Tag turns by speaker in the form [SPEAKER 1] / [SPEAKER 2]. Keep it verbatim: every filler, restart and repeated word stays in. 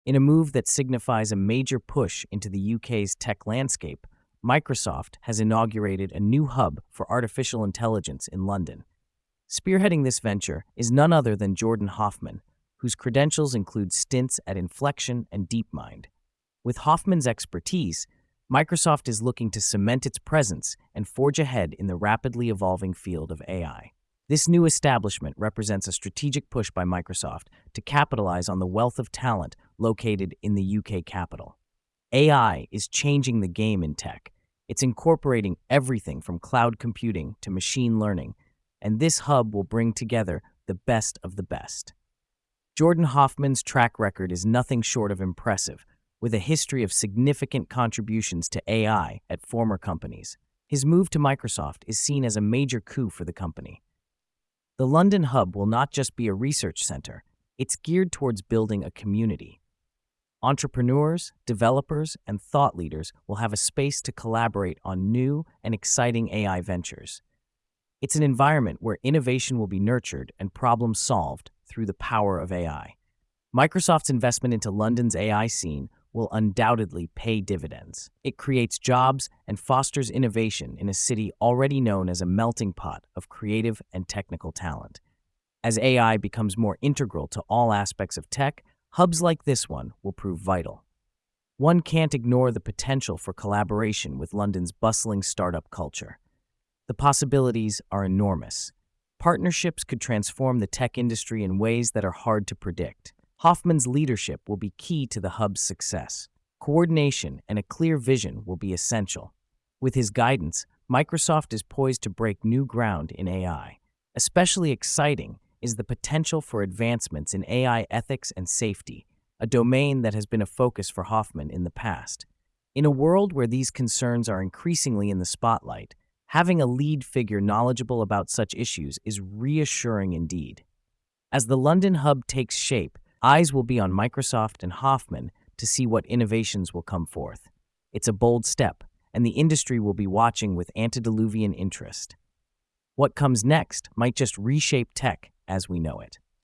[SPEAKER 1] In a move that signifies a major push into the U K's tech landscape, Microsoft has inaugurated a new hub for artificial intelligence in London. Spearheading this venture is none other than Jordan Hoffman, whose credentials include stints at Inflection and DeepMind. With Hoffman's expertise, Microsoft is looking to cement its presence and forge ahead in the rapidly evolving field of A I. This new establishment represents a strategic push by Microsoft to capitalize on the wealth of talent located in the U K capital. A I is changing the game in tech. It's incorporating everything from cloud computing to machine learning, and this hub will bring together the best of the best. Jordan Hoffman's track record is nothing short of impressive, with a history of significant contributions to A I at former companies. His move to Microsoft is seen as a major coup for the company. The London hub will not just be a research center, it's geared towards building a community. Entrepreneurs, developers, and thought leaders will have a space to collaborate on new and exciting A I ventures. It's an environment where innovation will be nurtured and problems solved through the power of A I. Microsoft's investment into London's A I scene will undoubtedly pay dividends. It creates jobs and fosters innovation in a city already known as a melting pot of creative and technical talent. As A I becomes more integral to all aspects of tech, hubs like this one will prove vital. One can't ignore the potential for collaboration with London's bustling startup culture. The possibilities are enormous. Partnerships could transform the tech industry in ways that are hard to predict. Hoffman's leadership will be key to the hub's success. Coordination and a clear vision will be essential. With his guidance, Microsoft is poised to break new ground in A I. Especially exciting is the potential for advancements in A I ethics and safety, a domain that has been a focus for Hoffman in the past. In a world where these concerns are increasingly in the spotlight, having a lead figure knowledgeable about such issues is reassuring indeed. As the London hub takes shape, eyes will be on Microsoft and Hoffman to see what innovations will come forth. It's a bold step, and the industry will be watching with antediluvian interest. What comes next might just reshape tech as we know it.